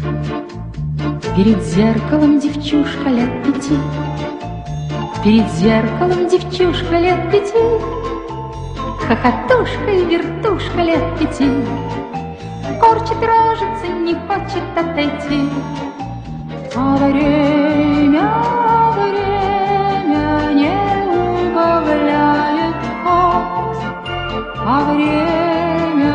Перед зеркалом девчушка лет 5, перед зеркалом девчушка лет 5, хохотушка и вертушка лет 5, корчит рожицы, не хочет отойти. А время не убавляет ход, а время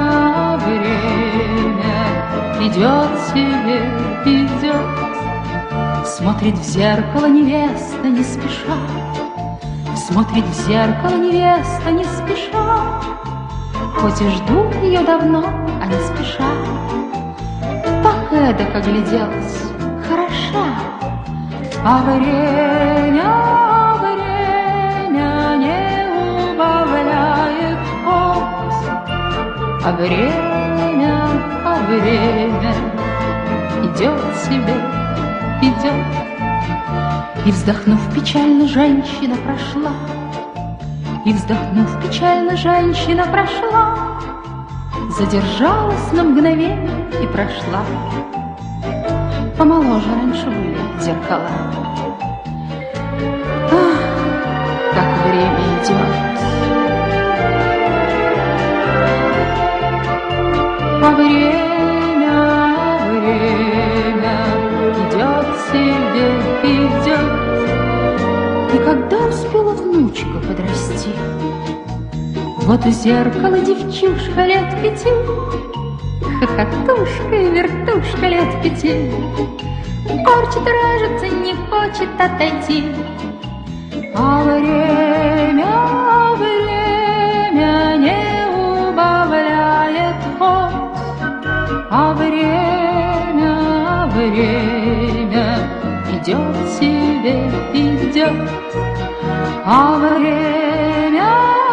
идет себе, идет. Смотрит в зеркало невеста не спеша, смотрит в зеркало невеста не спеша, хоть и жду ее давно, а не спеша. Так эдак огляделась, хороша, а время не убавляет ход, а время идет себе, идет. И вздохнув печально, женщина прошла, и вздохнув печально, женщина прошла, задержалась на мгновение и прошла. Помоложе раньше были зеркала. Ах, как время идет, а время идет себе, идет. И когда успела внучка подрасти, вот у зеркала девчушка лет 5, хохотушка и вертушка лет 5, корчит рожицы, не хочет отойти. А время не убавляет ход, а время идет себе, идет, а время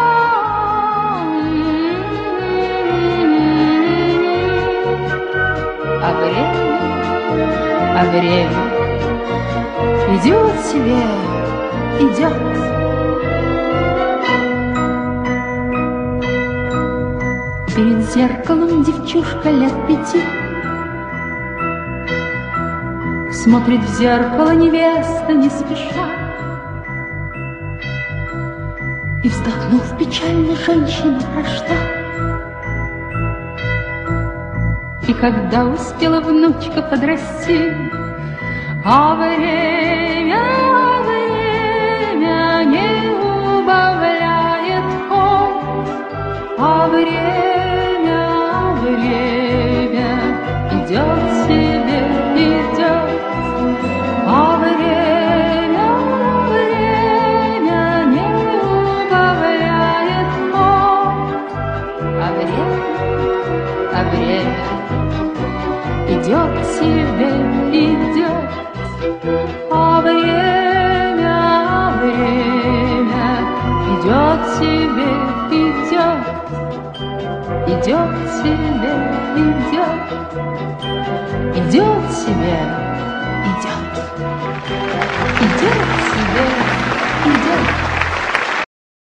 идет себе, идет. Перед зеркалом девчушка лет 5 смотрит в зеркало невеста не спеша, и вздохнув печально, женщина прошла. И когда успела внучка подрасти, а время не убавляет ход, а время идет себе, идет, а время не убавляет ход, а время идет себе, идет, а время идет себе, идет, идет себе, идет, идет себе, идет, идет себе.